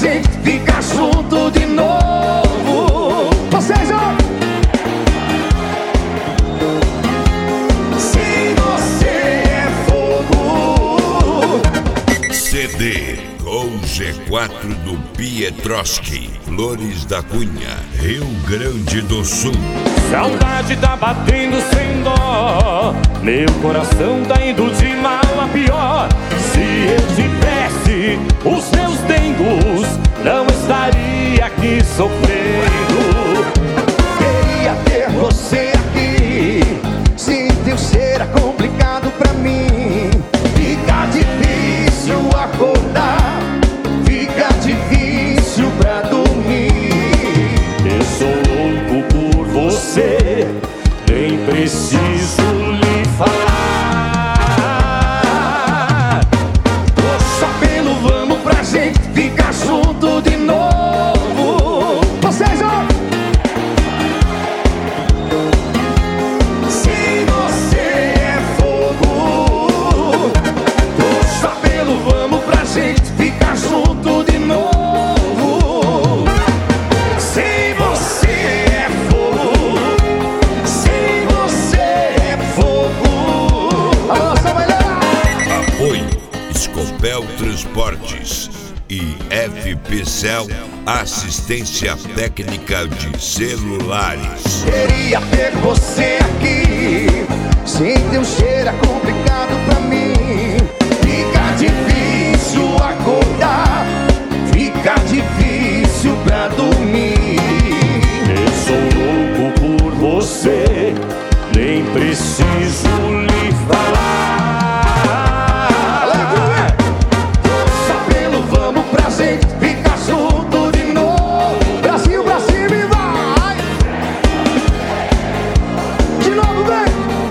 gente ficar junto de novo. Vocês, ó. Se você é fogo. CD com G4 do Pietroski, Flores da Cunha, Rio Grande do Sul. Saudade tá batendo sem dó, meu coração tá indo de mal a pior. Se eu tivesse os meus dengos, não estaria aqui sofrendo. Queria ter você aqui, sem teu ser é complicado pra mim. Fica difícil acordar, fica difícil pra dormir. Eu sou louco por você, nem preciso lhe falar. Nosso apelo, vamos pra gente ficar junto de novo. Vocês, ó. Se você é fogo. Nosso apelo, vamos pra gente ficar junto de novo. Se você é fogo. Se você é fogo. Alô, Samuel! Apoio Escopel Transportes e FPCel Assistência Técnica de Celulares. Queria ter você aqui, sem teu cheiro é complicado pra mim. Fica difícil acordar, fica difícil pra dormir. Eu sou louco por você, nem preciso lhe falar. Nosso apelo, vamos pra gente ficar junto de novo. Brasil pra cima e vai! De novo, vem!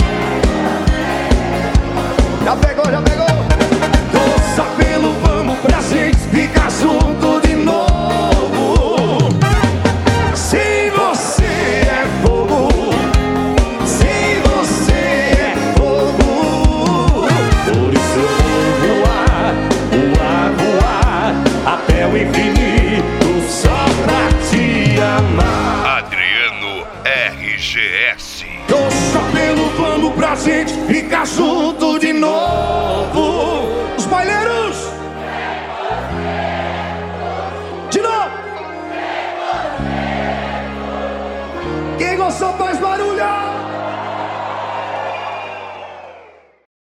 Já pegou, já pegou! Nosso apelo, vamos pra gente ficar junto de novo. Se você é fogo, se você é fogo, Por isso eu vou voar, voar, voar até o infinito só pra te amar. Adriano RGS. nosso apelo, vamos pra gente ficar junto de novo. Os baileiros! De novo! Quem gostou,